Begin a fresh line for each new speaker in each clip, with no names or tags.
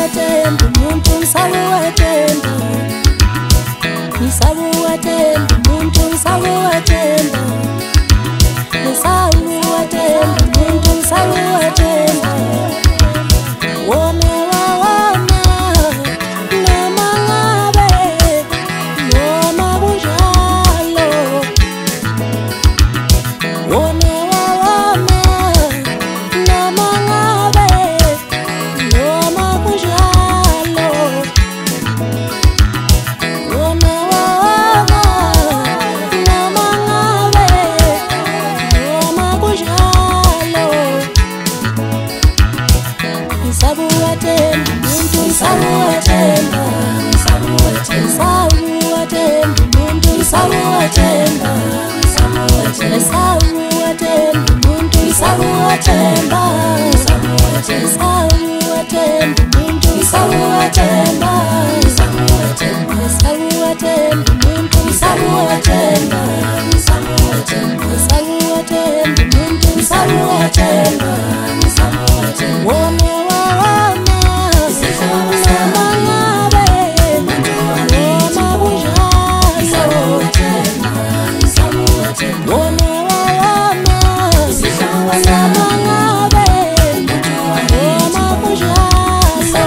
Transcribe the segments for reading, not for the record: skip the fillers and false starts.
watembu muntu ngisabu watembu ngisabu watembu muntu ngisabu watembu ngisabu watembu muntu ngisabu watembu wona wawana noma ngabe noma kunjalo wona wawana noma ngabe noma kunjalo wona wawana noma ngabe noma kunjalo ngisabu watembu muntu ngisabu watembu ngisabu watembu muntu ngisabu watembu ngisabu watembu muntu ngisabu watembu ngisabu watembu muntu ngisabu watembu ngisabu watembu muntu ngisabu watembu ngisabu watembu muntu ngisabu watembu wona wawana noma ngabe noma kunjalo wona wawana noma ngabe noma kunjalo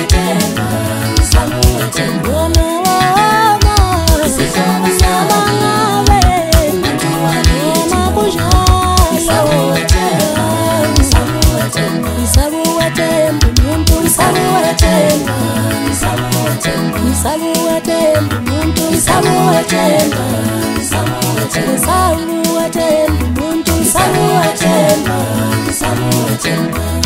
wona wawana noma ngabe noma kunjalo ngisabu watembu muntu ngisabu watembu ngisabu watembu muntu ngisabu watembu ngisabu watembu muntu ngisabu watembu